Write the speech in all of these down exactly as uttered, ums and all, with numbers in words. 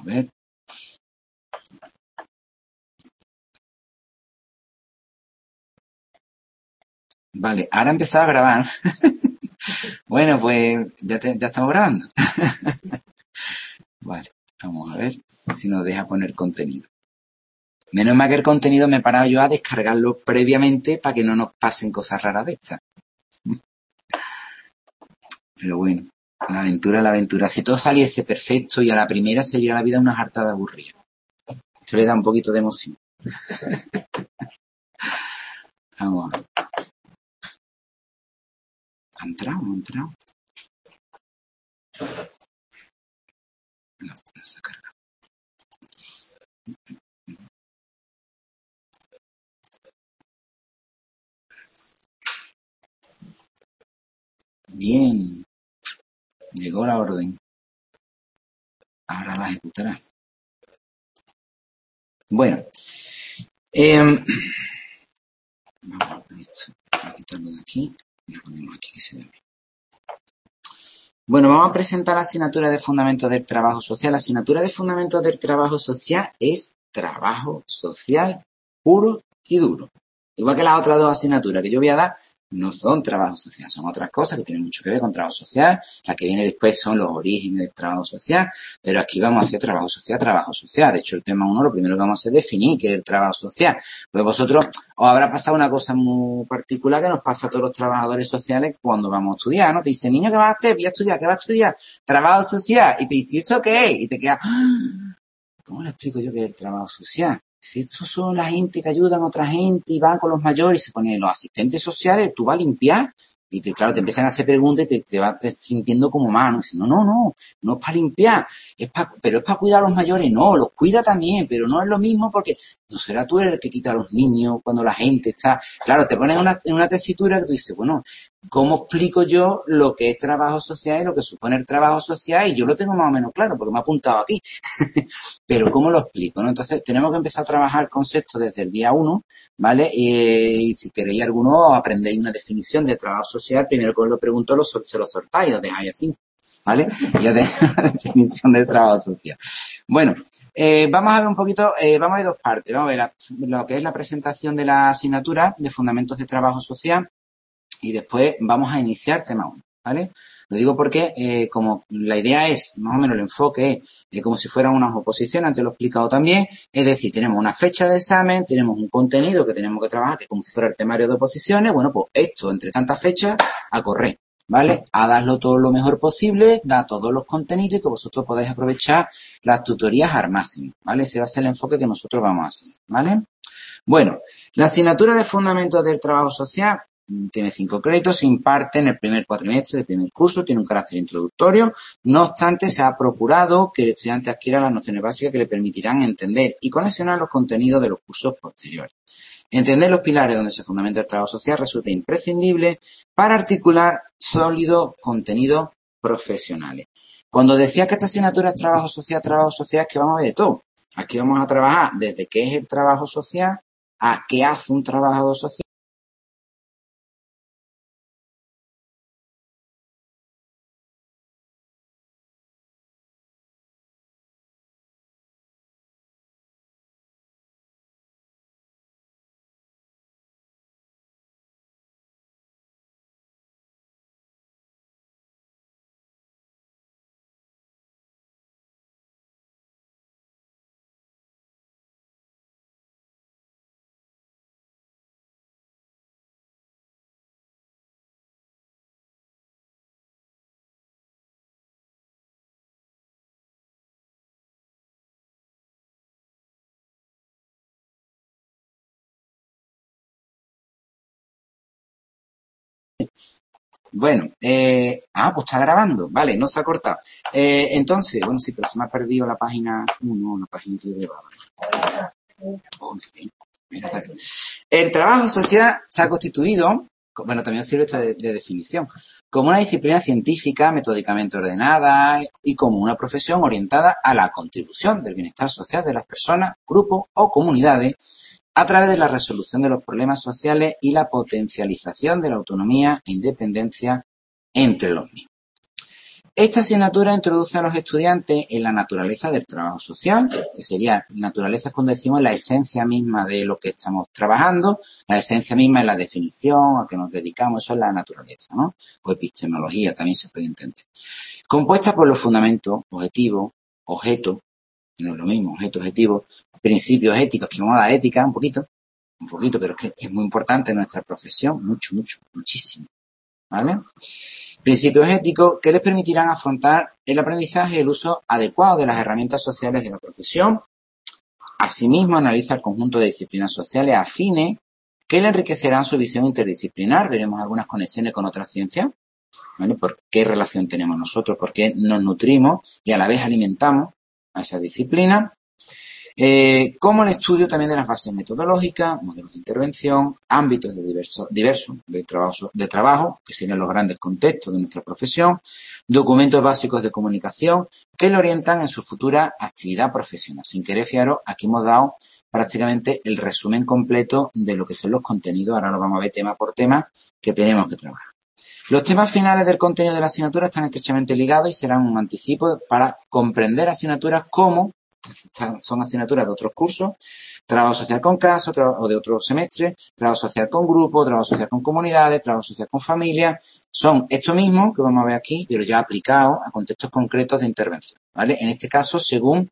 ver. Vale, ahora he empezado a grabar. Bueno, pues ya, te, ya estamos grabando. Vale, vamos a ver si nos deja poner contenido. Menos mal que el contenido me he parado yo a descargarlo previamente para que no nos pasen cosas raras de estas. Pero bueno, la aventura, la aventura. Si todo saliese perfecto y a la primera sería la vida una jartada aburrida. Esto le da un poquito de emoción. Vamos a ver. ¿Ha entrado? ¿No ha entrado? No, no se ha cargado. Bien. Llegó la orden. Ahora la ejecutará. Bueno. Eh, vamos a poner esto. Voy a quitarlo de aquí. Y lo ponemos aquí que se ve bien. Bueno, vamos a presentar la asignatura de Fundamentos del Trabajo Social. La asignatura de Fundamentos del Trabajo Social es trabajo social puro y duro. Igual que las otras dos asignaturas que yo voy a dar, no son trabajo social, son otras cosas que tienen mucho que ver con trabajo social. La que viene después son los orígenes del trabajo social, pero aquí vamos a hacer trabajo social, trabajo social. De hecho, el tema uno, lo primero que vamos a hacer es definir qué es el trabajo social. Pues vosotros os habrá pasado una cosa muy particular que nos pasa a todos los trabajadores sociales cuando vamos a estudiar, ¿no? Te dice, niño, ¿qué vas a hacer? Voy a estudiar, ¿qué vas a estudiar? Trabajo social. Y te dice, ¿eso qué es? Y te queda, ¿cómo le explico yo qué es el trabajo social? Si estos son la gente que ayudan a otra gente y van con los mayores y se ponen los asistentes sociales, tú vas a limpiar y te, claro, te empiezan a hacer preguntas y te, te vas sintiendo como más, ¿no? Dicen, no, no, no, no es para limpiar, es para, pero es para cuidar a los mayores. No, los cuida también, pero no es lo mismo porque no será tú el que quita a los niños cuando la gente está... Claro, te pones en una, en una tesitura que tú dices, bueno, ¿cómo explico yo lo que es trabajo social y lo que supone el trabajo social? Y yo lo tengo más o menos claro porque me he apuntado aquí. Pero ¿cómo lo explico, no? Entonces, tenemos que empezar a trabajar conceptos desde el día uno, ¿vale? Y, y si queréis alguno, aprendéis una definición de trabajo social, primero que os lo pregunto, lo, se lo soltáis, os dejáis así, ¿vale? Y ya tenéis la definición de trabajo social. Bueno, eh, vamos a ver un poquito, eh, vamos a ver dos partes. Vamos a ver la, lo que es la presentación de la asignatura de Fundamentos de Trabajo Social y después vamos a iniciar tema uno, ¿vale? Lo digo porque, eh, como la idea es, más o menos el enfoque es eh, como si fueran unas oposiciones, antes lo he explicado también, es decir, tenemos una fecha de examen, tenemos un contenido que tenemos que trabajar, que es como si fuera el temario de oposiciones, bueno, pues esto, entre tantas fechas, a correr, ¿vale? A darlo todo lo mejor posible, da todos los contenidos y que vosotros podáis aprovechar las tutorías al máximo, ¿vale? Ese va a ser el enfoque que nosotros vamos a hacer, ¿vale? Bueno, la asignatura de Fundamentos del Trabajo Social tiene cinco créditos, se imparte en el primer cuatrimestre del primer curso, tiene un carácter introductorio. No obstante, se ha procurado que el estudiante adquiera las nociones básicas que le permitirán entender y conexionar los contenidos de los cursos posteriores. Entender los pilares donde se fundamenta el trabajo social resulta imprescindible para articular sólidos contenidos profesionales. Cuando decía que esta asignatura es trabajo social, trabajo social, es que vamos a ver de todo. Aquí vamos a trabajar desde qué es el trabajo social a qué hace un trabajador social. Bueno, eh, ah, pues está grabando, vale, no se ha cortado. Eh, entonces, bueno, sí, pero se me ha perdido la página uno, la página que yo llevaba. Oh, mira, el trabajo social se ha constituido, bueno, también sirve esto de, de definición, como una disciplina científica metódicamente ordenada y como una profesión orientada a la contribución del bienestar social de las personas, grupos o comunidades a través de la resolución de los problemas sociales y la potencialización de la autonomía e independencia entre los mismos. Esta asignatura introduce a los estudiantes en la naturaleza del trabajo social, que sería naturaleza cuando decimos la esencia misma de lo que estamos trabajando, la esencia misma es la definición a que nos dedicamos, eso es la naturaleza, ¿no? O epistemología también se puede entender. Compuesta por los fundamentos, objetivos, objetos, no es lo mismo, objeto, objetivo, principios éticos, que vamos a dar ética un poquito, un poquito, pero es que es muy importante en nuestra profesión, mucho, mucho, muchísimo, ¿vale? Principios éticos que les permitirán afrontar el aprendizaje y el uso adecuado de las herramientas sociales de la profesión. Asimismo, analiza el conjunto de disciplinas sociales afines que le enriquecerán su visión interdisciplinar. Veremos algunas conexiones con otras ciencias, ¿vale? ¿Por qué relación tenemos nosotros? ¿Por qué nos nutrimos y a la vez alimentamos a esa disciplina? Eh, como el estudio también de las bases metodológicas, modelos de intervención, ámbitos de diversos diverso de, trabajo, de trabajo, que serían los grandes contextos de nuestra profesión, documentos básicos de comunicación que le orientan en su futura actividad profesional. Sin querer, fijaros, aquí hemos dado prácticamente el resumen completo de lo que son los contenidos. Ahora lo vamos a ver tema por tema que tenemos que trabajar. Los temas finales del contenido de la asignatura están estrechamente ligados y serán un anticipo para comprender asignaturas como son asignaturas de otros cursos, trabajo social con caso, o de otro semestre, trabajo social con grupo, trabajo social con comunidades, trabajo social con familias. Son esto mismo que vamos a ver aquí, pero ya aplicado a contextos concretos de intervención, ¿vale? En este caso, según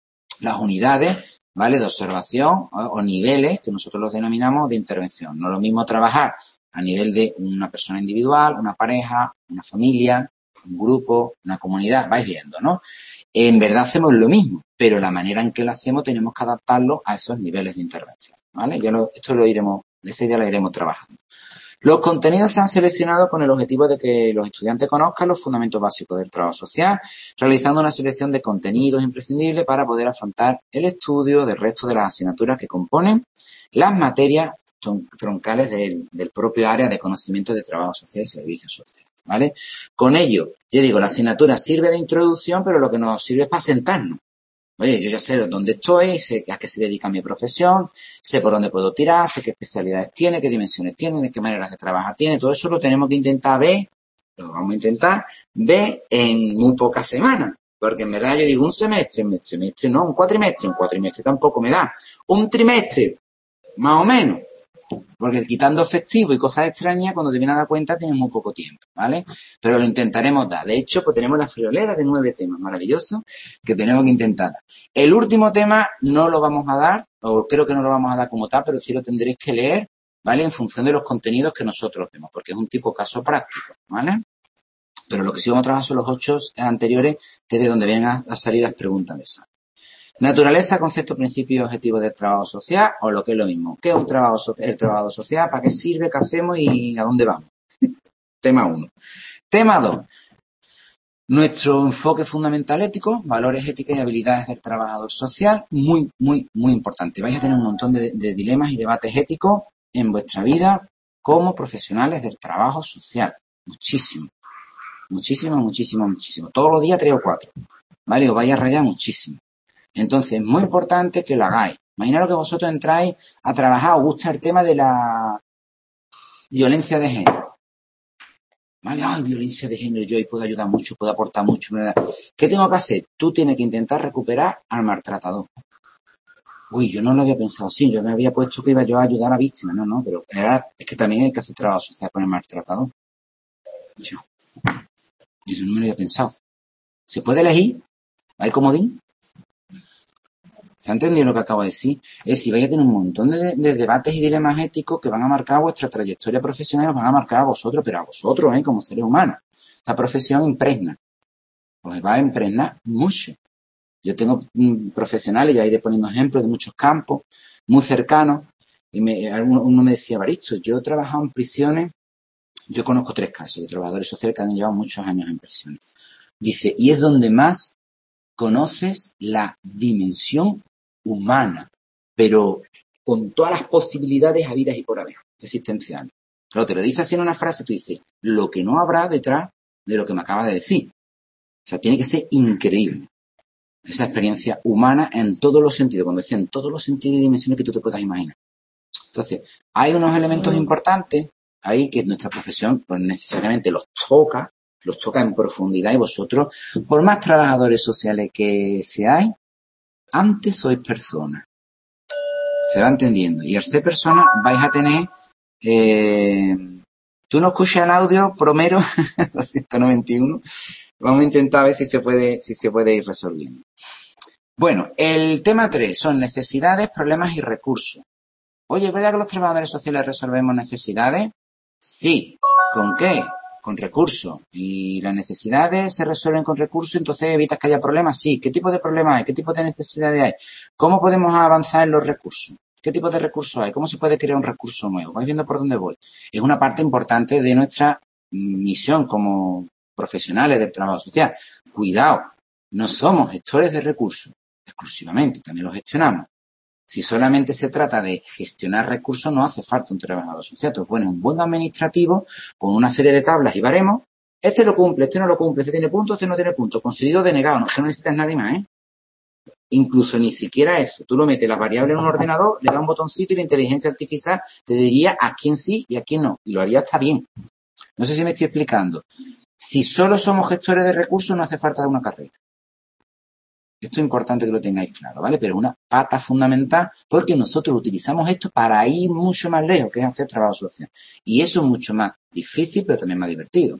las unidades, ¿vale? De observación o, o niveles que nosotros los denominamos de intervención. No es lo mismo trabajar a nivel de una persona individual, una pareja, una familia, un grupo, una comunidad, vais viendo, ¿no? En verdad hacemos lo mismo, pero la manera en que lo hacemos tenemos que adaptarlo a esos niveles de intervención, ¿vale? Ya lo, esto lo iremos, esa idea la iremos trabajando. Los contenidos se han seleccionado con el objetivo de que los estudiantes conozcan los fundamentos básicos del trabajo social, realizando una selección de contenidos imprescindibles para poder afrontar el estudio del resto de las asignaturas que componen las materias troncales del, del propio área de conocimiento de trabajo social y servicios sociales, ¿vale? Con ello, yo digo, la asignatura sirve de introducción, pero lo que nos sirve es para sentarnos. Oye, yo ya sé dónde estoy, sé a qué se dedica mi profesión, sé por dónde puedo tirar, sé qué especialidades tiene, qué dimensiones tiene, de qué maneras de trabajar tiene. Todo eso lo tenemos que intentar ver, lo vamos a intentar ver en muy pocas semanas. Porque en verdad yo digo un semestre, un semestre no, un cuatrimestre, un cuatrimestre tampoco me da. Un trimestre, más o menos. Porque quitando festivo y cosas extrañas, cuando te vienes a dar cuenta tienes muy poco tiempo, ¿vale? Pero lo intentaremos dar. De hecho, pues tenemos la friolera de nueve temas maravillosos que tenemos que intentar dar. El último tema no lo vamos a dar, o creo que no lo vamos a dar como tal, pero sí lo tendréis que leer, ¿vale? En función de los contenidos que nosotros vemos, porque es un tipo caso práctico, ¿vale? Pero lo que sí vamos a trabajar son los ocho anteriores, que es de donde vienen a, a salir las preguntas de esa. Naturaleza, concepto, principio y objetivo del trabajo social, o lo que es lo mismo. ¿Qué es un trabajo so el trabajo social? ¿Para qué sirve? ¿Qué hacemos? ¿Y a dónde vamos? Tema uno. Tema dos. Nuestro enfoque fundamental ético, valores, éticas y habilidades del trabajador social. Muy, muy, muy importante. Vais a tener un montón de, de dilemas y debates éticos en vuestra vida como profesionales del trabajo social. Muchísimo. Muchísimo, muchísimo, muchísimo. Todos los días tres o cuatro. ¿Vale? Os vais a rayar muchísimo. Entonces, es muy importante que lo hagáis. Imaginaros que vosotros entráis a trabajar, os gusta el tema de la violencia de género. ¿Vale? Ay, violencia de género, yo ahí puedo ayudar mucho, puedo aportar mucho. ¿Qué tengo que hacer? Tú tienes que intentar recuperar al maltratador. Uy, yo no lo había pensado así, yo me había puesto que iba yo a ayudar a víctimas. No, no, pero era, es que también hay que hacer trabajo social con el maltratador. Yo, yo no me lo había pensado. ¿Se puede elegir? ¿Hay comodín? ¿Se ha entendido lo que acabo de decir? Es decir, vais a tener un montón de, de debates y dilemas éticos que van a marcar vuestra trayectoria profesional, os van a marcar a vosotros, pero a vosotros, ¿eh? Como seres humanos. Esta profesión impregna. Os va a impregnar mucho. Yo tengo mm, profesionales, ya iré poniendo ejemplos de muchos campos, muy cercanos, y me, uno, uno me decía, Baristo, yo he trabajado en prisiones, yo conozco tres casos de trabajadores sociales que han llevado muchos años en prisiones. Dice, y es donde más conoces la dimensión humana, pero con todas las posibilidades habidas y por haber, existenciales. Pero te lo dice así en una frase, tú dices, lo que no habrá detrás de lo que me acabas de decir. O sea, tiene que ser increíble. Esa experiencia humana en todos los sentidos, cuando decía en todos los sentidos y dimensiones que tú te puedas imaginar. Entonces, hay unos elementos importantes ahí que nuestra profesión pues necesariamente los toca, los toca en profundidad y vosotros, por más trabajadores sociales que seáis, antes sois personas. Se va entendiendo. Y al ser personas vais a tener... Eh, tú no escuchas el audio, Promero, doscientos noventa y uno. Vamos a intentar ver si se puede, si se puede ir resolviendo. Bueno, el tema tres son necesidades, problemas y recursos. Oye, ¿verdad que los trabajadores sociales resolvemos necesidades? Sí. ¿Con qué? Con recursos. ¿Y las necesidades se resuelven con recursos? Entonces evitas que haya problemas. Sí. ¿Qué tipo de problemas hay? ¿Qué tipo de necesidades hay? ¿Cómo podemos avanzar en los recursos? ¿Qué tipo de recursos hay? ¿Cómo se puede crear un recurso nuevo? ¿Vais viendo por dónde voy? Es una parte importante de nuestra misión como profesionales del trabajo social. Cuidado, no somos gestores de recursos exclusivamente, también los gestionamos. Si solamente se trata de gestionar recursos, no hace falta un trabajador social. Tú pones un buen administrativo con una serie de tablas y baremos. Este lo cumple, este no lo cumple, este tiene puntos, este no tiene puntos. Concedido, denegado. No, no necesitas nadie más, ¿eh? Incluso ni siquiera eso. Tú lo metes las variables en un ordenador, le das un botoncito y la inteligencia artificial te diría a quién sí y a quién no. Y lo haría hasta bien. No sé si me estoy explicando. Si solo somos gestores de recursos, no hace falta de una carrera. Esto es importante que lo tengáis claro, ¿vale? Pero es una pata fundamental porque nosotros utilizamos esto para ir mucho más lejos, que es hacer trabajo social. Y eso es mucho más difícil, pero también más divertido.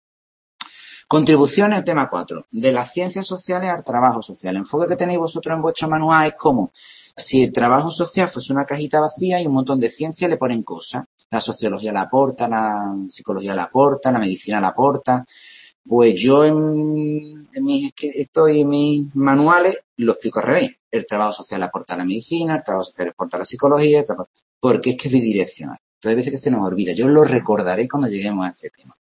Contribuciones al tema cuatro. De las ciencias sociales al trabajo social. El enfoque que tenéis vosotros en vuestro manual es como si el trabajo social fuese una cajita vacía y un montón de ciencias le ponen cosas. La sociología la aporta, la psicología la aporta, la medicina la aporta. Pues yo en, en mis estoy en mis manuales lo explico al revés. El trabajo social aporta a la medicina, el trabajo social aporta a la psicología, el trabajo, porque es que es bidireccional. Entonces hay veces que se nos olvida. Yo lo recordaré cuando lleguemos a ese tema.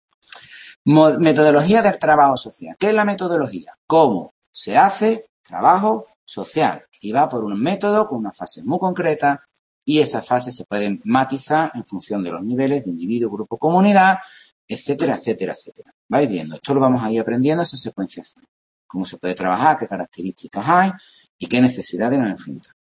Metodología del trabajo social. ¿Qué es la metodología? ¿Cómo se hace trabajo social? Y va por un método con unas fases muy concretas y esas fases se pueden matizar en función de los niveles de individuo, grupo, comunidad, etcétera, etcétera, etcétera. ¿Vais viendo? Esto lo vamos a ir aprendiendo, esa secuenciación. Cómo se puede trabajar, qué características hay y qué necesidades nos enfrentamos.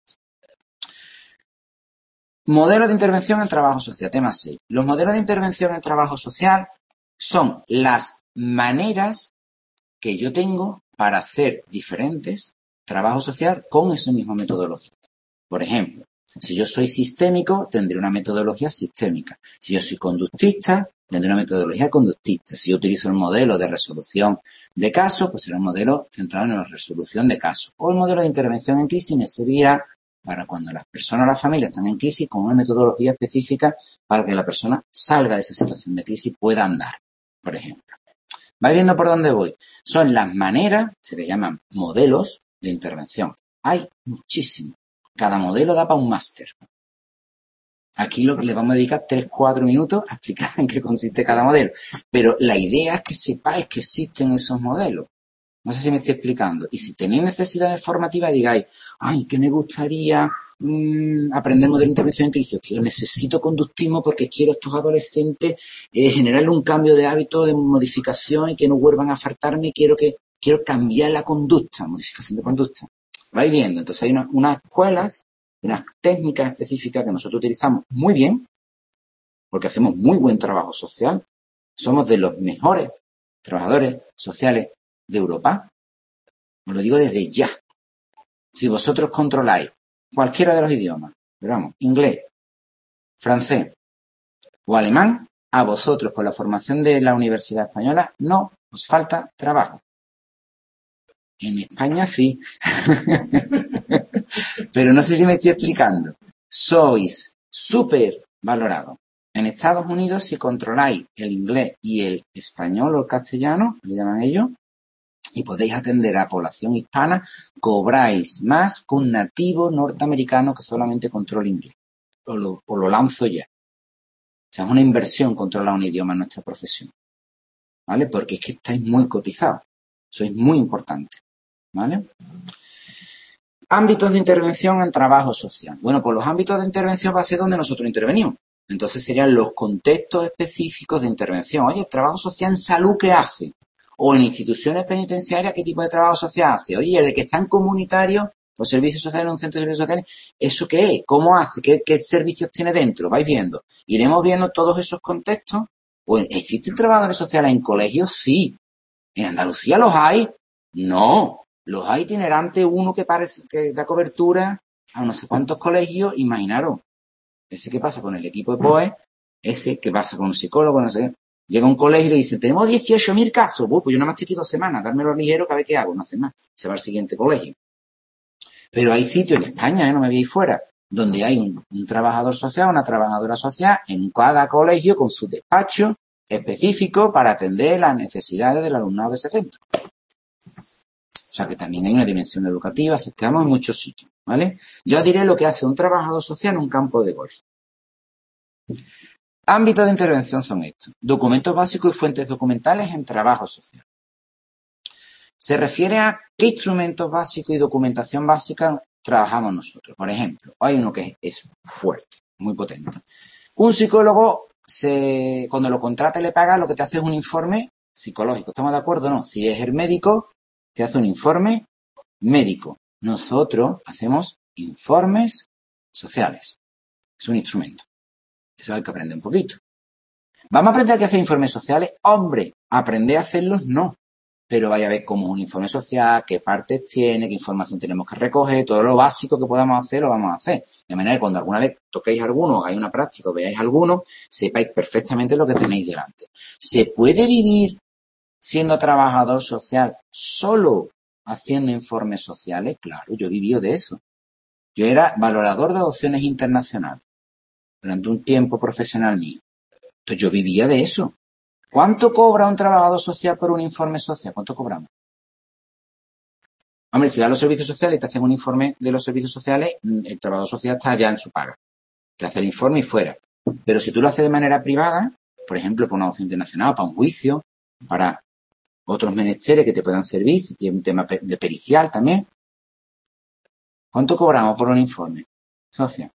Modelos de intervención en trabajo social, tema seis. Los modelos de intervención en trabajo social son las maneras que yo tengo para hacer diferentes trabajos social con esa misma metodología. Por ejemplo, si yo soy sistémico, tendré una metodología sistémica. Si yo soy conductista, tendré una metodología conductista. Si yo utilizo el modelo de resolución de casos, pues será un modelo centrado en la resolución de casos. O el modelo de intervención en crisis me servirá para cuando las personas o las familias están en crisis con una metodología específica para que la persona salga de esa situación de crisis y pueda andar, por ejemplo. ¿Vais viendo por dónde voy? Son las maneras, se le llaman modelos de intervención. Hay muchísimos. Cada modelo da para un máster. Aquí lo, le vamos a dedicar tres, cuatro minutos a explicar en qué consiste cada modelo. Pero la idea es que sepáis que existen esos modelos. No sé si me estoy explicando. Y si tenéis necesidades formativas, digáis, ay, que me gustaría mmm, aprender modelo de intervención en crisis. Que yo necesito conductismo porque quiero a estos adolescentes eh, generarle un cambio de hábito, de modificación y que no vuelvan a faltarme. Quiero que quiero cambiar la conducta, modificación de conducta. Vais viendo. Entonces hay una, unas escuelas, unas técnicas específicas que nosotros utilizamos muy bien, porque hacemos muy buen trabajo social. Somos de los mejores trabajadores sociales de Europa. Os lo digo desde ya. Si vosotros controláis cualquiera de los idiomas, pero vamos, inglés, francés o alemán, a vosotros con la formación de la Universidad Española no os falta trabajo. En España sí. Pero no sé si me estoy explicando. Sois súper valorados. En Estados Unidos, si controláis el inglés y el español o el castellano, le llaman ellos, y podéis atender a población hispana, cobráis más que un nativo norteamericano que solamente controla inglés. O lo, o lo lanzo ya. O sea, es una inversión controlar un idioma en nuestra profesión. ¿Vale? Porque es que estáis muy cotizados. Sois muy importantes. ¿Vale? Ámbitos de intervención en trabajo social. Bueno, pues los ámbitos de intervención va a ser donde nosotros intervenimos. Entonces serían los contextos específicos de intervención. Oye, el trabajo social en salud, ¿qué hace? O en instituciones penitenciarias, ¿qué tipo de trabajo social hace? Oye, el de que está en comunitario, los servicios sociales en un centro de servicios sociales, ¿eso qué es? ¿Cómo hace? ¿Qué, qué servicios tiene dentro? Vais viendo. Iremos viendo todos esos contextos. Pues, ¿existen trabajadores sociales en colegios? Sí. ¿En Andalucía los hay? No. Los hay itinerantes, uno que parece que da cobertura a no sé cuántos colegios. Imaginaros, ese que pasa con el equipo de P O E, ese que pasa con un psicólogo, no sé. Llega a un colegio y le dice, tenemos dieciocho mil casos. Uh, pues yo nada más estoy aquí dos semanas, dármelo ligero, que a ver qué hago. No hace nada. Se va al siguiente colegio. Pero hay sitios en España, ¿eh? No me veis fuera, donde hay un, un trabajador social, una trabajadora social en cada colegio con su despacho específico para atender las necesidades del alumnado de ese centro. O sea que también hay una dimensión educativa, estamos en muchos sitios, ¿vale? Yo diré lo que hace un trabajador social en un campo de golf. Ámbitos de intervención son estos: documentos básicos y fuentes documentales en trabajo social. Se refiere a qué instrumentos básicos y documentación básica trabajamos nosotros. Por ejemplo, hay uno que es fuerte, muy potente. Un psicólogo, se, cuando lo contrata y le paga, lo que te hace es un informe psicológico. ¿Estamos de acuerdo o no? Si es el médico, te hace un informe médico. Nosotros hacemos informes sociales. Es un instrumento. Eso hay que aprender un poquito. ¿Vamos a aprender a hacer informes sociales? Hombre, aprender a hacerlos no. Pero vaya a ver cómo es un informe social, qué partes tiene, qué información tenemos que recoger, todo lo básico que podamos hacer lo vamos a hacer. De manera que cuando alguna vez toquéis alguno, hagáis una práctica o veáis alguno, sepáis perfectamente lo que tenéis delante. ¿Se puede vivir siendo trabajador social solo haciendo informes sociales? Claro, yo he vivido de eso. Yo era valorador de adopciones internacionales durante un tiempo profesional mío. Entonces yo vivía de eso. ¿Cuánto cobra un trabajador social por un informe social? ¿Cuánto cobramos? Hombre, si vas a los servicios sociales y te hacen un informe de los servicios sociales, el trabajador social está ya en su paga. Te hace el informe y fuera. Pero si tú lo haces de manera privada, por ejemplo, para una adopción internacional, para un juicio, para otros menesteres que te puedan servir, si tiene un tema de pericial también, ¿cuánto cobramos por un informe social?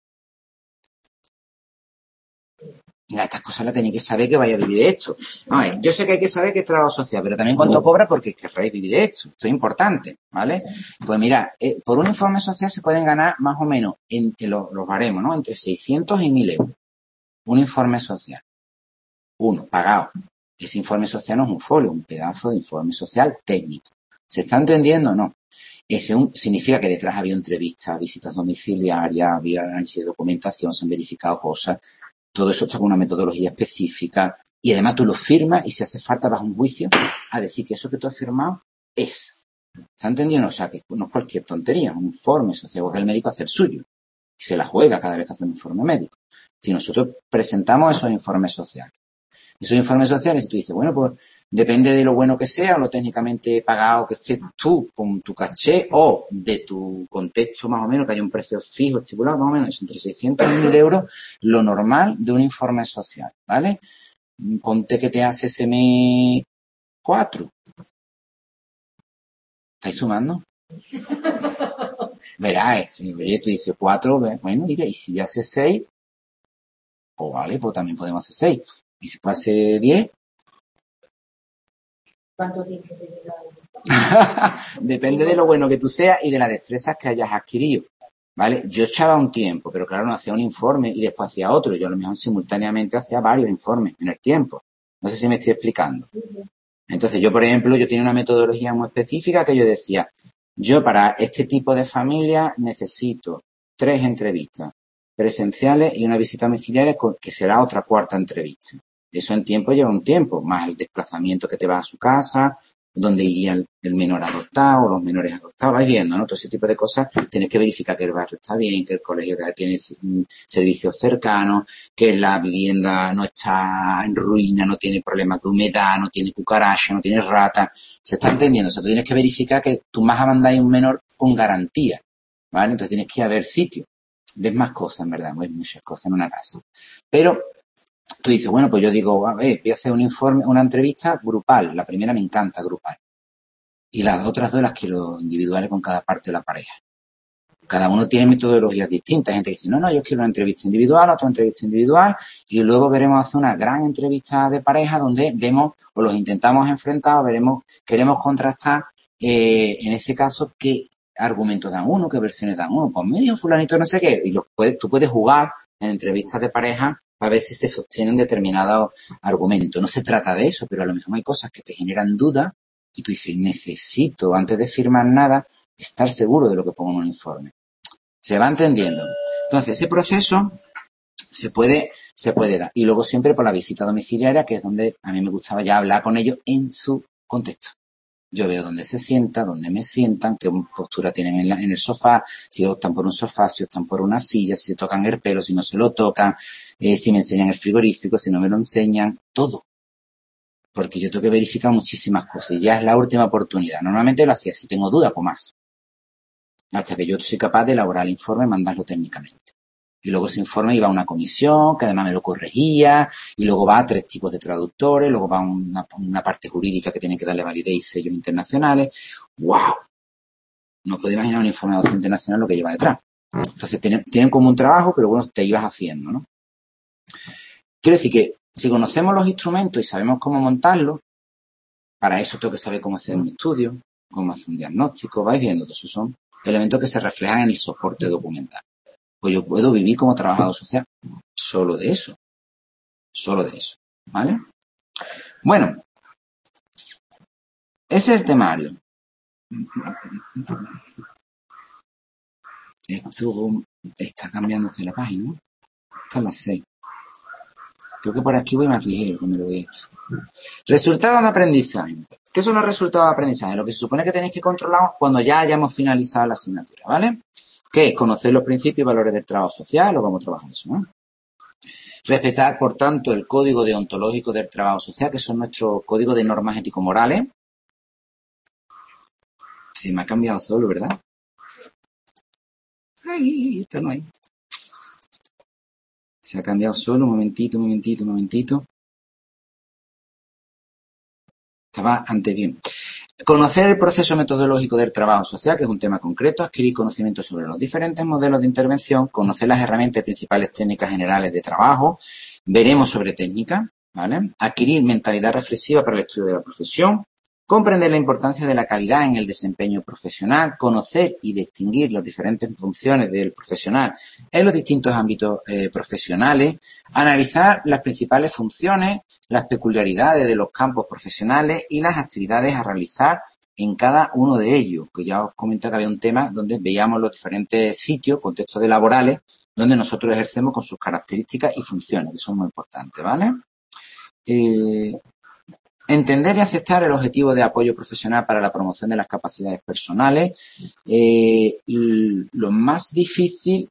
Venga, estas cosas las tenéis que saber que vaya a vivir de esto. A ver, yo sé que hay que saber que es trabajo social, pero también cuánto cobra porque querréis vivir de esto. Esto es importante, ¿vale? Pues mira, eh, por un informe social se pueden ganar más o menos, entre los, los baremos, ¿no? Entre seiscientos y mil euros. Un informe social. Uno, pagado. Ese informe social no es un folio, un pedazo de informe social técnico. ¿Se está entendiendo o no? Ese un, significa que detrás había entrevistas, visitas domiciliarias, había análisis de documentación, se han verificado cosas. Todo eso está con una metodología específica y además tú lo firmas y si hace falta vas a un juicio a decir que eso que tú has firmado es. ¿Se ha entendido? O sea, que no es cualquier tontería, un informe social, que el médico hace el suyo y se la juega cada vez que hace un informe médico. Si nosotros presentamos esos informes sociales, esos informes sociales, y tú dices, bueno, pues depende de lo bueno que sea o lo técnicamente pagado que estés tú con tu caché o de tu contexto más o menos, que haya un precio fijo, estipulado más o menos, entre seiscientos y mil euros, lo normal de un informe social, ¿vale? Ponte que te hace ese mes cuatro. ¿Estáis sumando? Verás, eh, tú dices cuatro, bueno, mira, y si hace seis, pues vale, pues también podemos hacer seis. Y si puede hacer diez, ¿cuánto tiempo te lleva? Depende de lo bueno que tú seas y de las destrezas que hayas adquirido, ¿vale? Yo echaba un tiempo, pero claro, no hacía un informe y después hacía otro. Yo a lo mejor simultáneamente hacía varios informes en el tiempo. No sé si me estoy explicando. Entonces yo, por ejemplo, yo tenía una metodología muy específica que yo decía, yo para este tipo de familia necesito tres entrevistas presenciales y una visita domiciliaria que será otra cuarta entrevista. Eso en tiempo lleva un tiempo, más el desplazamiento que te vas a su casa, donde iría el, el menor adoptado, los menores adoptados, vais viendo, ¿no? Todo ese tipo de cosas, tienes que verificar que el barrio está bien, que el colegio tiene servicios cercanos, que la vivienda no está en ruina, no tiene problemas de humedad, no tiene cucaracha, no tiene rata. ¿Se está entendiendo? O sea, tú tienes que verificar que tú vas a mandar a un menor con garantía, ¿vale? Entonces tienes que ir a ver sitios. Ves más cosas, en verdad, ves muchas cosas en una casa. Pero tú dices, bueno, pues yo digo, a ver, voy a hacer un informe, una entrevista grupal. La primera me encanta, grupal. Y las otras dos las quiero individuales con cada parte de la pareja. Cada uno tiene metodologías distintas. Hay gente que dice, no, no, yo quiero una entrevista individual, otra entrevista individual, y luego queremos hacer una gran entrevista de pareja donde vemos, o los intentamos enfrentar, o veremos, queremos contrastar, eh, en ese caso, qué argumentos dan uno, qué versiones dan uno. Pues me dijo fulanito no sé qué, y los puedes, tú puedes jugar en entrevistas de pareja a ver si se sostienen determinados argumentos. No se trata de eso, pero a lo mejor hay cosas que te generan dudas Y tú dices, necesito, antes de firmar nada, estar seguro de lo que pongo en un informe. ¿Se va entendiendo? Entonces, ese proceso se puede, se puede dar. Y luego siempre por la visita domiciliaria, que es donde a mí me gustaba ya hablar con ellos en su contexto. Yo veo dónde se sienta, dónde me sientan, qué postura tienen en, la, en el sofá, si optan por un sofá, si optan por una silla, si se tocan el pelo, si no se lo tocan, eh, si me enseñan el frigorífico, si no me lo enseñan, todo. Porque yo tengo que verificar muchísimas cosas y ya es la última oportunidad. Normalmente lo hacía, si tengo dudas, pues más. Hasta que yo soy capaz de elaborar el informe y mandarlo técnicamente. Y luego ese informe iba a una comisión, que además me lo corregía, y luego va a tres tipos de traductores, luego va a una, una parte jurídica que tiene que darle validez y sellos internacionales. ¡Wow! No puedo imaginar un informe de adopción internacional lo que lleva detrás. Entonces tienen, tienen como un trabajo, pero bueno, te ibas haciendo, ¿no? Quiero decir que si conocemos los instrumentos y sabemos cómo montarlos, para eso tengo que saber cómo hacer un estudio, cómo hacer un diagnóstico, vais viendo, todos esos son elementos que se reflejan en el soporte documental. Pues yo puedo vivir como trabajador social solo de eso. Solo de eso. ¿Vale? Bueno. Ese es el temario. Esto está cambiándose la página, ¿no? Está a las seis. Creo que por aquí voy más ligero con lo de esto. Resultados de aprendizaje. ¿Qué son los resultados de aprendizaje? Lo que se supone que tenéis que controlar cuando ya hayamos finalizado la asignatura, ¿vale? Que es conocer los principios y valores del trabajo social, o cómo trabajar eso, ¿no? Respetar, por tanto, el código deontológico del trabajo social, que son nuestros códigos de normas ético-morales. Se me ha cambiado solo, ¿verdad? Ay, esto no hay. Se ha cambiado solo, un momentito, un momentito, un momentito. Estaba antes bien. Conocer el proceso metodológico del trabajo social, que es un tema concreto, adquirir conocimiento sobre los diferentes modelos de intervención, conocer las herramientas y principales técnicas generales de trabajo, veremos sobre técnica, ¿vale? Adquirir mentalidad reflexiva para el estudio de la profesión, comprender la importancia de la calidad en el desempeño profesional, conocer y distinguir las diferentes funciones del profesional en los distintos ámbitos eh, profesionales, analizar las principales funciones, las peculiaridades de los campos profesionales y las actividades a realizar en cada uno de ellos, que ya os comenté que había un tema donde veíamos los diferentes sitios, contextos de laborales, donde nosotros ejercemos con sus características y funciones, que son muy importantes, ¿vale? Eh, Entender y aceptar el objetivo de apoyo profesional para la promoción de las capacidades personales. Eh, lo más difícil,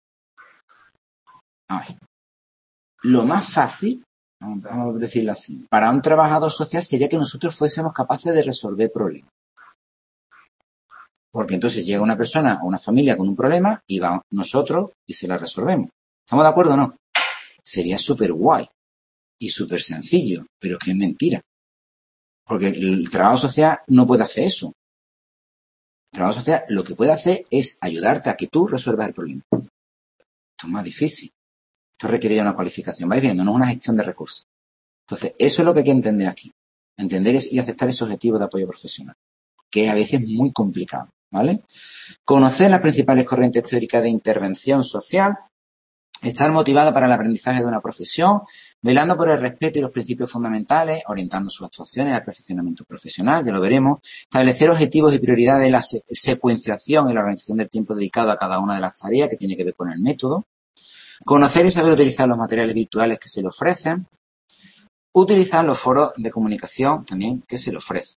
a ver, lo más fácil, vamos a decirlo así, para un trabajador social sería que nosotros fuésemos capaces de resolver problemas. Porque entonces llega una persona o una familia con un problema y va nosotros y se la resolvemos. ¿Estamos de acuerdo o no? Sería súper guay y súper sencillo, pero es que es mentira. Porque el trabajo social no puede hacer eso. El trabajo social lo que puede hacer es ayudarte a que tú resuelvas el problema. Esto es más difícil. Esto requiere una cualificación. Vais viendo, no es una gestión de recursos. Entonces, eso es lo que hay que entender aquí. Entender y aceptar ese objetivo de apoyo profesional, que a veces es muy complicado, ¿vale? Conocer las principales corrientes teóricas de intervención social. Estar motivado para el aprendizaje de una profesión, velando por el respeto y los principios fundamentales, orientando sus actuaciones al perfeccionamiento profesional, ya lo veremos. Establecer objetivos y prioridades de la secuenciación y la organización del tiempo dedicado a cada una de las tareas, que tiene que ver con el método. Conocer y saber utilizar los materiales virtuales que se le ofrecen. Utilizar los foros de comunicación también que se le ofrecen.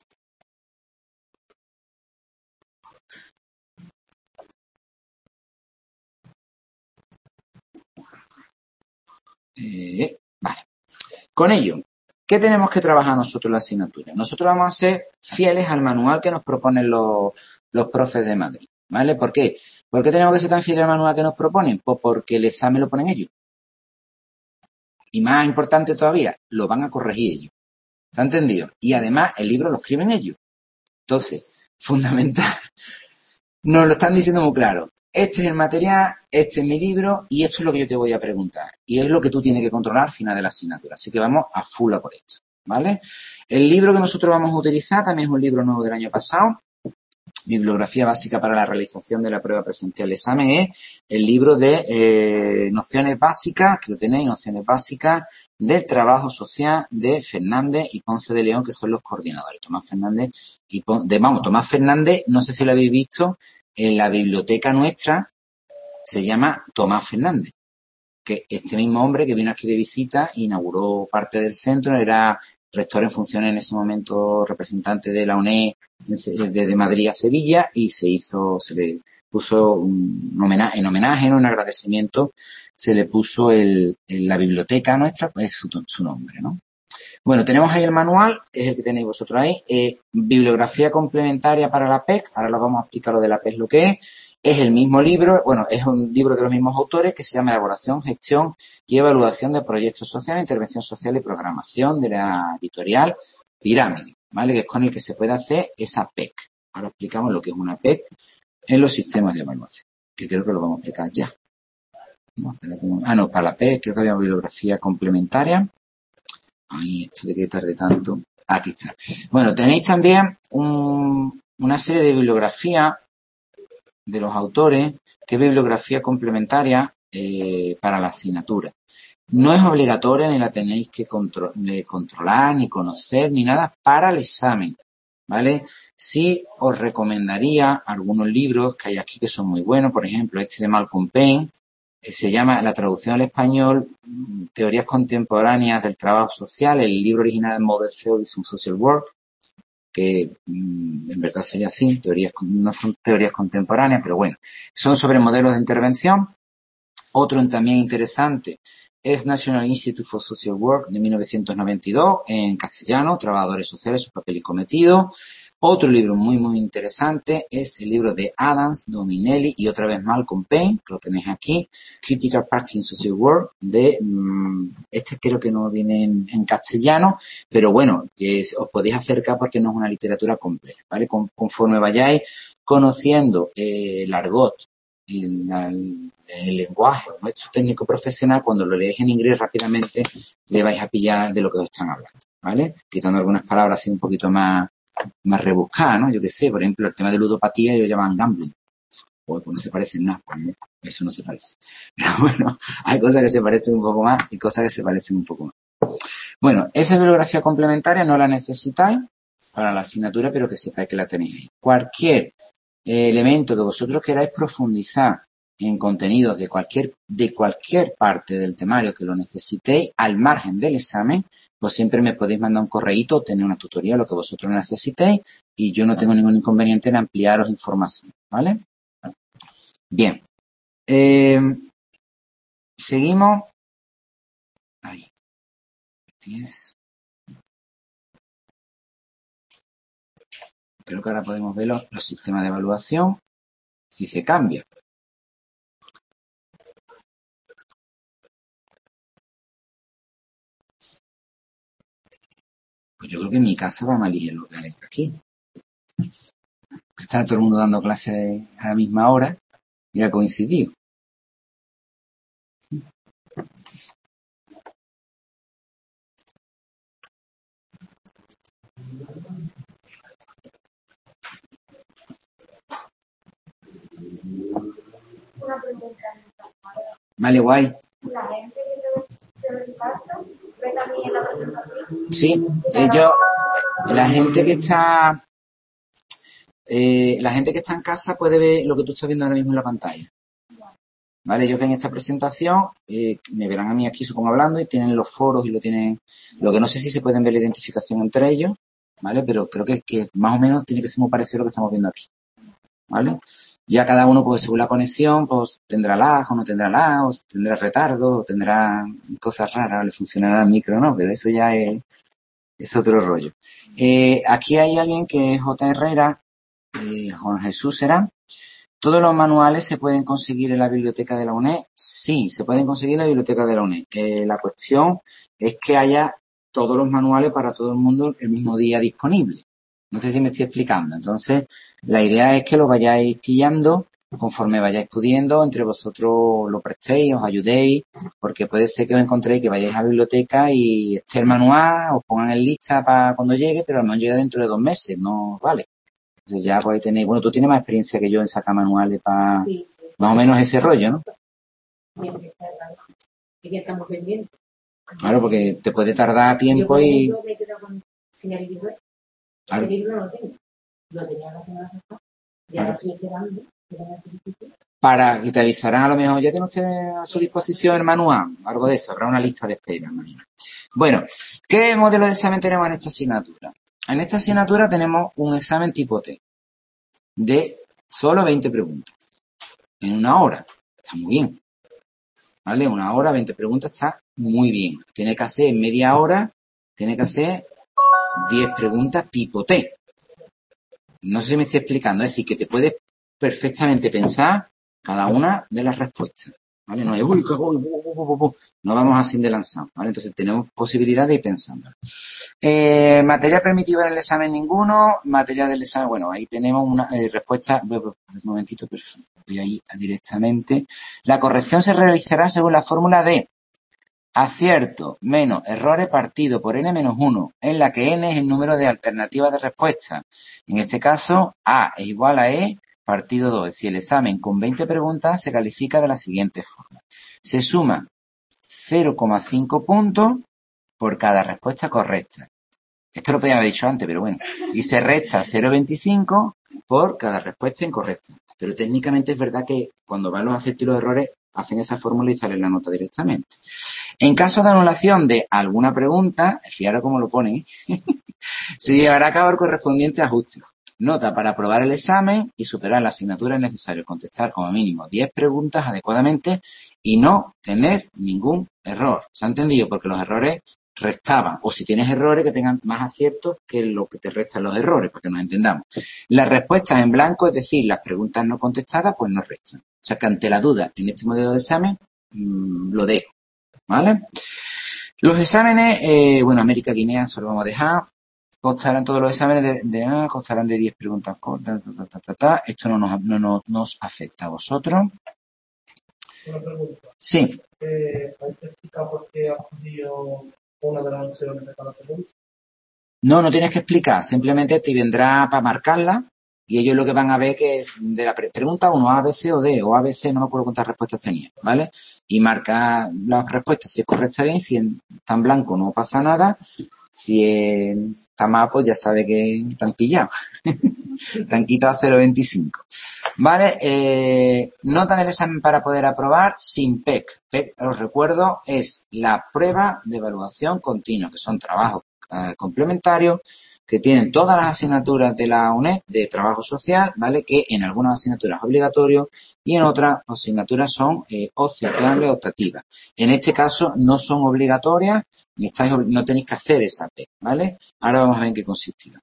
Eh, vale. Con ello, ¿qué tenemos que trabajar nosotros en la asignatura? Nosotros vamos a ser fieles al manual que nos proponen los, los profes de Madrid, ¿vale? ¿Por qué? ¿Por qué tenemos que ser tan fieles al manual que nos proponen? Pues porque el examen lo ponen ellos. Y más importante todavía, lo van a corregir ellos. ¿Está entendido? Y además, el libro lo escriben ellos. Entonces, fundamental. Nos lo están diciendo muy claro. Este es el material, este es mi libro y esto es lo que yo te voy a preguntar. Y es lo que tú tienes que controlar al final de la asignatura. Así que vamos a full a por esto, ¿vale? El libro que nosotros vamos a utilizar también es un libro nuevo del año pasado. Bibliografía básica para la realización de la prueba presencial del examen es el libro de eh, nociones básicas, que lo tenéis, nociones básicas del Trabajo Social de Fernández y Ponce de León, que son los coordinadores. Tomás Fernández y Ponce, de, vamos, Tomás Fernández, no sé si lo habéis visto, en la biblioteca nuestra se llama Tomás Fernández, que este mismo hombre que vino aquí de visita inauguró parte del centro, era rector en funciones en ese momento, representante de la U N E de Madrid a Sevilla, y se hizo, se le puso un homenaje, en homenaje, en un agradecimiento, se le puso el, en la biblioteca nuestra, pues su, su nombre, ¿no? Bueno, tenemos ahí el manual, que es el que tenéis vosotros ahí, eh, bibliografía complementaria para la P E C, ahora lo vamos a explicar lo de la P E C lo que es. Es el mismo libro, bueno, es un libro de los mismos autores que se llama Elaboración, Gestión y Evaluación de Proyectos Sociales, Intervención Social y Programación, de la editorial Pirámide, ¿vale? Que es con el que se puede hacer esa P E C. Ahora explicamos lo que es una P E C en los sistemas de evaluación, que creo que lo vamos a explicar ya. No, ah, no, para la P E C creo que había bibliografía complementaria. Ay, esto de que tarde tanto. Aquí está. Bueno, tenéis también un, una serie de bibliografía de los autores, que es bibliografía complementaria eh, para la asignatura. No es obligatoria ni la tenéis que contro ni controlar, ni conocer, ni nada para el examen, ¿vale? Sí os recomendaría algunos libros que hay aquí que son muy buenos, por ejemplo, este de Malcolm Payne, que se llama la traducción al español, Teorías Contemporáneas del Trabajo Social, el libro original de Model Theories of Social Work, que mmm, en verdad sería así, teorías, no son teorías contemporáneas, pero bueno, son sobre modelos de intervención. Otro también interesante es National Institute for Social Work de mil novecientos noventa y dos, en castellano, Trabajadores Sociales, su papel y cometido. Otro libro muy, muy interesante es el libro de Adams, Dominelli y otra vez Malcolm Payne, que lo tenéis aquí, Critical Practice in Social Work, de, mmm, este creo que no viene en, en castellano, pero bueno, que os podéis acercar porque no es una literatura compleja, ¿vale? Con, conforme vayáis conociendo eh, el argot, el, el, el lenguaje, nuestro técnico profesional, cuando lo leéis en inglés rápidamente le vais a pillar de lo que os están hablando, ¿vale? Quitando algunas palabras así un poquito más más rebuscada, ¿no? Yo qué sé, por ejemplo, el tema de ludopatía ellos llaman gambling. Pues no se parecen nada, ¿no? Eso no se parece. Pero bueno, hay cosas que se parecen un poco más y cosas que se parecen un poco más. Bueno, esa bibliografía complementaria no la necesitáis para la asignatura, pero que sepáis que la tenéis ahí. Cualquier eh, elemento que vosotros queráis profundizar en contenidos de cualquier, de cualquier parte del temario que lo necesitéis, al margen del examen, pues siempre me podéis mandar un correíto o tener una tutoría, lo que vosotros necesitéis, y yo no tengo ningún inconveniente en ampliaros información, ¿vale? Bien. Eh, seguimos. Ahí. diez. Creo que ahora podemos ver los, los sistemas de evaluación, si se cambia. Pues yo creo que en mi casa va a elegir lo que hay aquí. Está todo el mundo dando clases a la misma hora y ha coincidido. Una pregunta. Vale, guay. La gente que te ve en casa, ve también la presentación. Sí, ellos, la gente que está, eh, la gente que está en casa puede ver lo que tú estás viendo ahora mismo en la pantalla. Vale, ellos ven esta presentación, eh, me verán a mí aquí supongo hablando y tienen los foros y lo tienen, lo que no sé si se pueden ver la identificación entre ellos, ¿vale? Pero creo que, que más o menos tiene que ser muy parecido a lo que estamos viendo aquí, ¿vale? Ya cada uno, pues según la conexión, pues tendrá lag o no tendrá lag, o tendrá retardo, o tendrá cosas raras, le funcionará el micro, ¿no? Pero eso ya es, es otro rollo. Eh, aquí hay alguien que es J. Herrera, eh, Juan Jesús será. ¿Todos los manuales se pueden conseguir en la biblioteca de la U N E D? Sí, se pueden conseguir en la biblioteca de la U N E D. Eh, la cuestión es que haya todos los manuales para todo el mundo el mismo día disponible. No sé si me estoy explicando. Entonces, la idea es que lo vayáis pillando conforme vayáis pudiendo, entre vosotros lo prestéis, os ayudéis, porque puede ser que os encontréis que vayáis a la biblioteca y esté el manual, os pongan en lista para cuando llegue, pero a lo mejor llega dentro de dos meses, no vale. Entonces ya podéis tener, bueno, tú tienes más experiencia que yo en sacar manuales para Sí, sí. más o menos ese rollo, ¿no? Bien, que está, sí que estamos pendientes. Claro, porque te puede tardar tiempo y... Yo, por ejemplo, me he quedado con, sin el libro. Claro. El libro no lo tengo. Lo tenía la semana pasada. Y ahora estoy esperando que venga ese difícil. Para, y te avisarán a lo mejor, ya tiene usted a su disposición el manual, algo de eso, habrá una lista de espera, imagino. Bueno, ¿qué modelo de examen tenemos en esta asignatura? En esta asignatura tenemos un examen tipo T, de solo veinte preguntas, en una hora, está muy bien, ¿vale? Una hora, veinte preguntas, está muy bien. Tiene que hacer en media hora, tiene que hacer diez preguntas tipo T. No sé si me estoy explicando, es decir, que te puedes perfectamente pensar cada una de las respuestas, ¿vale? No es, uy, uy, uy, uy, uy, no vamos así de lanzado, ¿vale? Entonces tenemos posibilidad de ir pensando. Eh, material permitido en el examen ninguno, material del examen, bueno, ahí tenemos una eh, respuesta, un momentito, perfecto, voy ahí directamente. La corrección se realizará según la fórmula de acierto menos errores partido por n menos uno, en la que n es el número de alternativas de respuesta. En este caso, A es igual a E partido dos. Si el examen con veinte preguntas se califica de la siguiente forma. Se suma cero coma cinco puntos por cada respuesta correcta. Esto lo podía haber dicho antes, pero bueno. Y se resta cero coma veinticinco por cada respuesta incorrecta. Pero técnicamente es verdad que cuando van los aciertos y los errores, hacen esa fórmula y sale la nota directamente. En caso de anulación de alguna pregunta, fijaros cómo lo pone, se llevará a cabo el correspondiente ajuste. Nota: para aprobar el examen y superar la asignatura es necesario contestar como mínimo diez preguntas adecuadamente y no tener ningún error. ¿Se ha entendido? Porque los errores restaban, o si tienes errores que tengan más aciertos que lo que te restan los errores, para que nos entendamos. Las respuestas en blanco, es decir, las preguntas no contestadas, pues no restan. O sea que ante la duda en este modelo de examen, mmm, lo dejo, ¿vale? Los exámenes, eh, bueno, América Guinea, se lo vamos a dejar. Constarán todos los exámenes de, de ah, constarán de diez preguntas cortas, ta, ta, ta, ta, ta. Esto no nos, no, no nos afecta a vosotros. Una pregunta. Sí. Eh, ¿Hay que explicar por qué has cogido una de las opciones de cada pregunta? No, no tienes que explicar. Simplemente te vendrá para marcarla y ellos lo que van a ver que es de la pre pregunta uno, A, B, C o D, o A, B, C, no me acuerdo cuántas respuestas tenía, ¿vale? Y marca las respuestas. Si es correcta, bien. Si está en blanco, no pasa nada. Si está mal, pues ya sabe que te han pillado. Te han quitado cero coma veinticinco. Vale, eh, nota del examen para poder aprobar sin P E C. P E C, os recuerdo, es la prueba de evaluación continua, que son trabajos eh, complementarios que tienen todas las asignaturas de la UNED de trabajo social, ¿vale? Que en algunas asignaturas es obligatorio y en otras asignaturas son eh, opcionales optativas. En este caso no son obligatorias ni estáis, no tenéis que hacer esa P E C, ¿vale? Ahora vamos a ver en qué consistirá.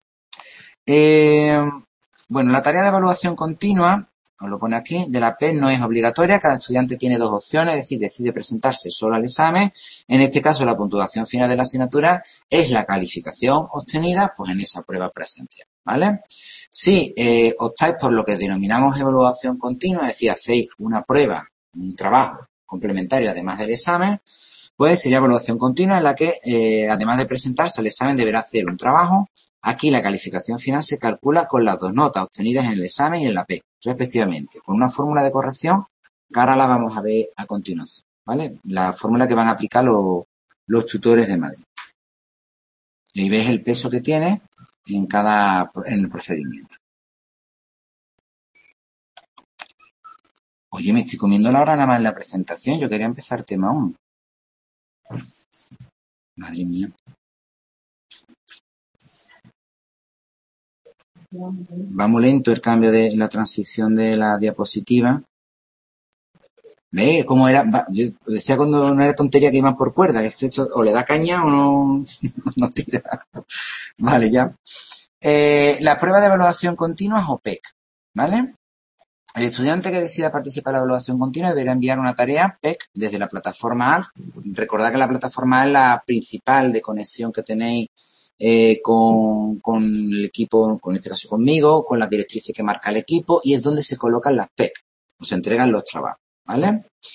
Eh, bueno, la tarea de evaluación continua, os lo pone aquí, de la P E C no es obligatoria. Cada estudiante tiene dos opciones, es decir, decide presentarse solo al examen. En este caso, la puntuación final de la asignatura es la calificación obtenida pues en esa prueba presencial, ¿vale? Si eh, optáis por lo que denominamos evaluación continua, es decir, hacéis una prueba, un trabajo complementario además del examen, pues sería evaluación continua en la que, eh, además de presentarse al examen, deberá hacer un trabajo. Aquí la calificación final se calcula con las dos notas obtenidas en el examen y en la P E C, respectivamente, con una fórmula de corrección que ahora la vamos a ver a continuación, ¿vale? La fórmula que van a aplicar los, los tutores de Madrid. Y ahí ves el peso que tiene en cada en el procedimiento. Oye, me estoy comiendo la hora nada más en la presentación. Yo quería empezar tema uno. Madre mía. Va muy lento el cambio de la transición de la diapositiva. ¿Ve cómo era? Yo decía cuando no era tontería que iban por cuerda, que esto o le da caña o no, no tira. Vale, ya. Eh, la prueba de evaluación continua es O P E C, ¿vale? El estudiante que decida participar en la evaluación continua deberá enviar una tarea P E C desde la plataforma A L F. Recordad que la plataforma es la principal de conexión que tenéis eh, con, con el equipo, con este caso conmigo, con las directrices que marca el equipo y es donde se colocan las P E C, o se entregan los trabajos, ¿vale?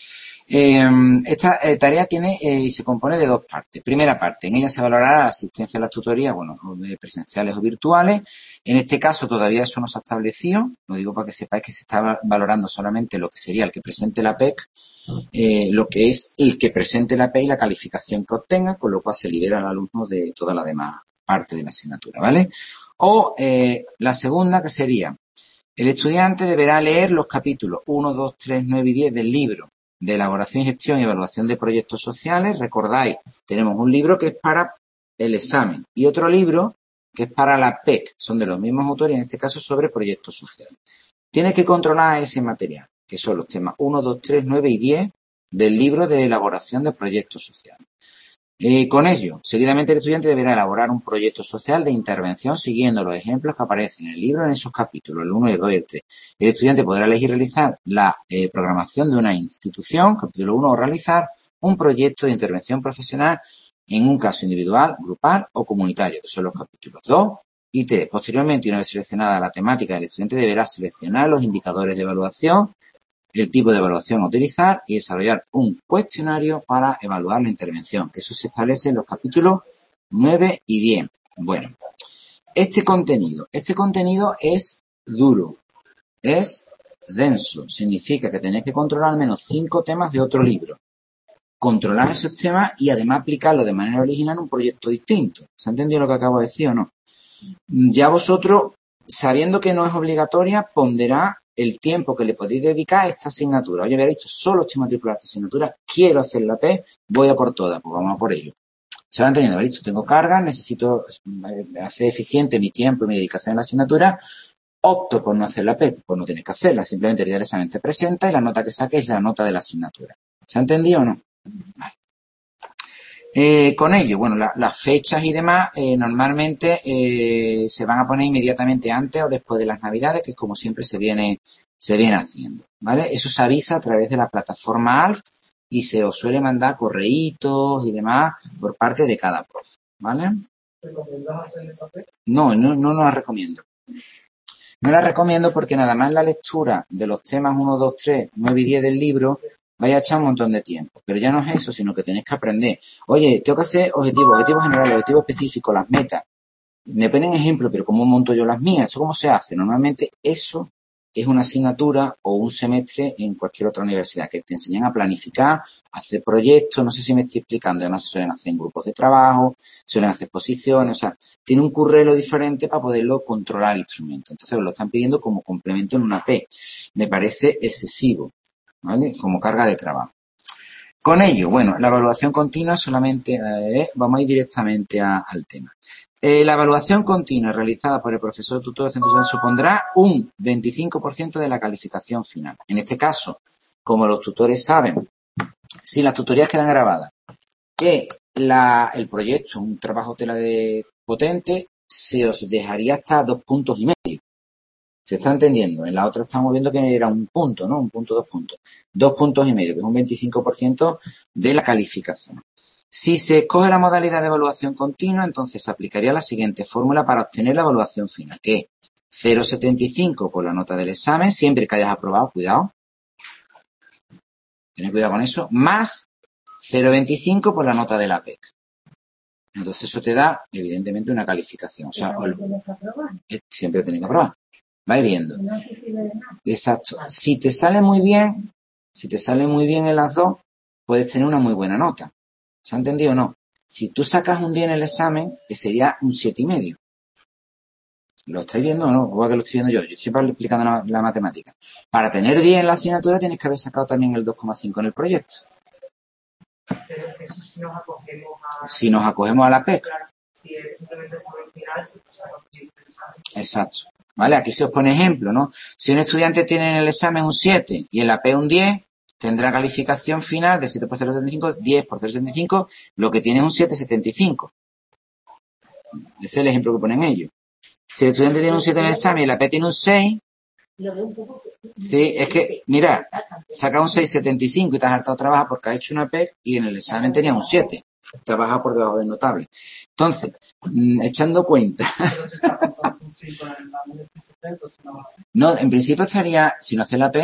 Eh, esta eh, tarea tiene eh, y se compone de dos partes. Primera parte, en ella se valorará la asistencia a las tutorías, bueno, presenciales o virtuales. En este caso todavía eso no se ha establecido, lo digo para que sepáis que se está valorando solamente lo que sería el que presente la P E C, eh, lo que es el que presente la P E C y la calificación que obtenga, con lo cual se libera al alumno de toda la demás parte de la asignatura, ¿vale? O eh, la segunda, que sería, el estudiante deberá leer los capítulos uno, dos, tres, nueve y diez del libro de elaboración, gestión y evaluación de proyectos sociales. Recordáis, tenemos un libro que es para el examen y otro libro que es para la P E C. Son de los mismos autores, en este caso sobre proyectos sociales. Tienes que controlar ese material, que son los temas uno, dos, tres, nueve y diez del libro de elaboración de proyectos sociales. Eh, con ello, seguidamente el estudiante deberá elaborar un proyecto social de intervención siguiendo los ejemplos que aparecen en el libro en esos capítulos, el uno, el dos y el tres. El estudiante podrá elegir realizar la eh, programación de una institución, capítulo uno, o realizar un proyecto de intervención profesional en un caso individual, grupal o comunitario, que son los capítulos dos y tres. Posteriormente, una vez seleccionada la temática, el estudiante deberá seleccionar los indicadores de evaluación, el tipo de evaluación a utilizar y desarrollar un cuestionario para evaluar la intervención, que eso se establece en los capítulos nueve y diez. Bueno, este contenido, este contenido es duro, es denso, significa que tenéis que controlar al menos cinco temas de otro libro, controlar esos temas y además aplicarlo de manera original en un proyecto distinto. ¿Se ha entendido lo que acabo de decir o no? Ya vosotros, sabiendo que no es obligatoria, ponderá el tiempo que le podéis dedicar a esta asignatura. Oye, habéis dicho, solo estoy matriculado a esta asignatura, quiero hacer la P E C, voy a por todas, pues vamos a por ello. ¿Se va entendiendo? Habéis dicho, tengo cargas, necesito hacer eficiente mi tiempo y mi dedicación a la asignatura, opto por no hacer la P E C, pues no tienes que hacerla, simplemente el día del examen te presenta y la nota que saques es la nota de la asignatura. ¿Se ha entendido o no? Vale. Eh, con ello, bueno, la, las fechas y demás eh, normalmente eh, se van a poner inmediatamente antes o después de las Navidades, que es como siempre se viene, se viene haciendo, ¿vale? Eso se avisa a través de la plataforma A L F y se os suele mandar correitos y demás por parte de cada profe, ¿vale? ¿Recomiendas hacer esa P E C? No, no, no la recomiendo. No la recomiendo porque nada más la lectura de los temas uno, dos, tres, nueve y diez del libro vaya a echar un montón de tiempo. Pero ya no es eso, sino que tenéis que aprender. Oye, tengo que hacer objetivos, objetivos generales, objetivos específicos, las metas. Me ponen ejemplos, pero ¿cómo monto yo las mías? ¿Esto cómo se hace? Normalmente eso es una asignatura o un semestre en cualquier otra universidad, que te enseñan a planificar, a hacer proyectos, no sé si me estoy explicando. Además se suelen hacer en grupos de trabajo, suelen hacer exposiciones, o sea, tiene un currelo diferente para poderlo controlar el instrumento. Entonces lo están pidiendo como complemento en una P E C. Me parece excesivo, ¿vale? Como carga de trabajo. Con ello, bueno, la evaluación continua solamente, eh, vamos a ir directamente a, al tema. Eh, la evaluación continua realizada por el profesor tutor de centro social supondrá un veinticinco por ciento de la calificación final. En este caso, como los tutores saben, si las tutorías quedan grabadas, que la, el proyecto, un trabajo tela de potente, se os dejaría hasta dos puntos y medio. ¿Se está entendiendo? En la otra estamos viendo que era un punto, ¿no? Un punto, dos puntos. Dos puntos y medio, que es un veinticinco por ciento de la calificación. Si se escoge la modalidad de evaluación continua, entonces se aplicaría la siguiente fórmula para obtener la evaluación final, que es cero coma setenta y cinco por la nota del examen, siempre que hayas aprobado, cuidado. Tened cuidado con eso, más cero coma veinticinco por la nota de la P E C. Entonces eso te da, evidentemente, una calificación. O sea, siempre tenéis que aprobar. Vais viendo. Exacto. Si te sale muy bien, si te sale muy bien en las dos, puedes tener una muy buena nota. ¿Se ha entendido o no? Si tú sacas un diez en el examen, que sería un siete y medio. ¿Lo estáis viendo o no? Igual que lo estoy viendo yo. Yo estoy explicando la, la matemática. Para tener diez en la asignatura tienes que haber sacado también el dos coma cinco en el proyecto. Pero eso si nos acogemos a... Si nos acogemos a la P E C. Claro, si es simplemente examen final, se puede sacar el examen. Exacto. ¿Vale? Aquí se os pone ejemplo, ¿no? Si un estudiante tiene en el examen un siete y en la P E C un diez, tendrá calificación final de siete por cero coma setenta y cinco, diez por cero coma setenta y cinco, lo que tiene es un siete coma setenta y cinco. Ese es el ejemplo que ponen ellos. Si el estudiante tiene un siete en el examen y la P E C tiene un seis, sí, es que, mira, saca un seis coma setenta y cinco y te has hartado trabajar porque has hecho una P E C y en el examen tenía un siete. Te has bajado por debajo del notable. Entonces, mmm, echando cuenta. No, en principio estaría, si no haces la P E C,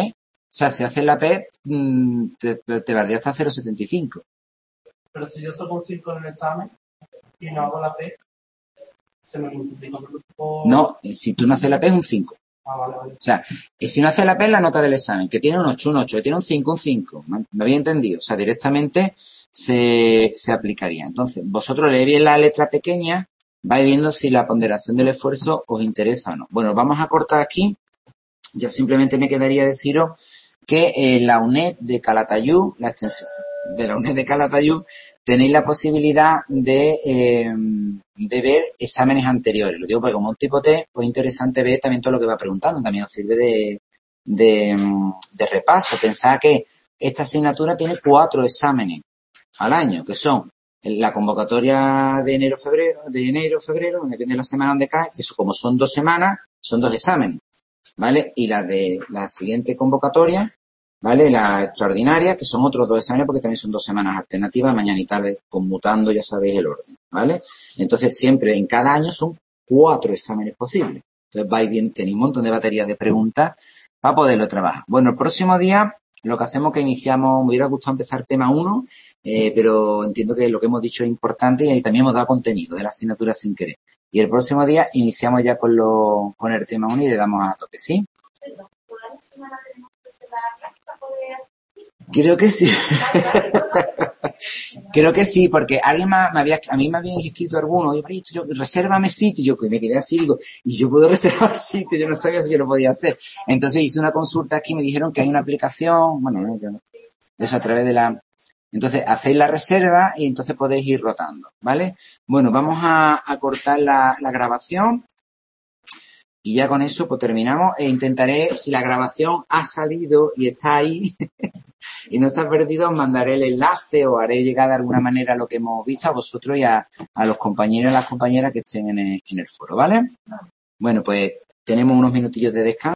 sea, si haces la P, mmm, te, te valdría hasta cero coma setenta y cinco. Pero si yo saco un cinco en el examen y no hago la P, se me multiplica por... No, si tú no haces la P es un cinco. Ah, vale, vale. O sea, y si no haces la P es la nota del examen, que tiene un ocho, un ocho, que tiene un cinco, un cinco. ¿Me me había entendido? O sea, directamente se, se aplicaría. Entonces, vosotros leéis bien la letra pequeña, vais viendo si la ponderación del esfuerzo os interesa o no. Bueno, vamos a cortar aquí. Ya simplemente me quedaría deciros que en la UNED de Calatayud, la extensión de la UNED de Calatayud, tenéis la posibilidad de, eh, de ver exámenes anteriores. Lo digo porque como un tipo test, pues es interesante ver también todo lo que va preguntando. También os sirve de, de, de repaso. Pensad que esta asignatura tiene cuatro exámenes al año, que son la convocatoria de enero-febrero, de enero-febrero, depende de la semana donde cae, eso como son dos semanas, son dos exámenes, ¿vale? Y la de la siguiente convocatoria, ¿vale? La extraordinaria, que son otros dos exámenes porque también son dos semanas alternativas, mañana y tarde, conmutando, ya sabéis el orden, ¿vale? Entonces siempre, en cada año son cuatro exámenes posibles. Entonces vais bien, tenéis un montón de baterías de preguntas para poderlo trabajar. Bueno, el próximo día lo que hacemos es que iniciamos, me hubiera gustado empezar tema uno, eh, pero entiendo que lo que hemos dicho es importante y ahí también hemos dado contenido de la asignatura sin querer. Y el próximo día iniciamos ya con, lo, con el tema uno y le damos a tope, ¿sí? Perdón, ¿toda la semana tenemos que hacer la clase para poder asistir? Creo que sí. Vale, vale, vale. Creo que sí, porque alguien más me había, a mí me habían escrito alguno, oye, Marito, yo, resérvame sitio, yo que me quería así, digo, y yo puedo reservar sitio, yo no sabía si yo lo podía hacer. Entonces hice una consulta aquí, me dijeron que hay una aplicación, bueno, no, yo no, eso a través de la, entonces hacéis la reserva y entonces podéis ir rotando, ¿vale? Bueno, vamos a, a cortar la, la grabación y ya con eso pues terminamos e intentaré, si la grabación ha salido y está ahí, y no se ha perdido, os mandaré el enlace o haré llegar de alguna manera lo que hemos visto a vosotros y a, a los compañeros y a las compañeras que estén en el, en el foro, ¿vale? Bueno, pues tenemos unos minutillos de descanso.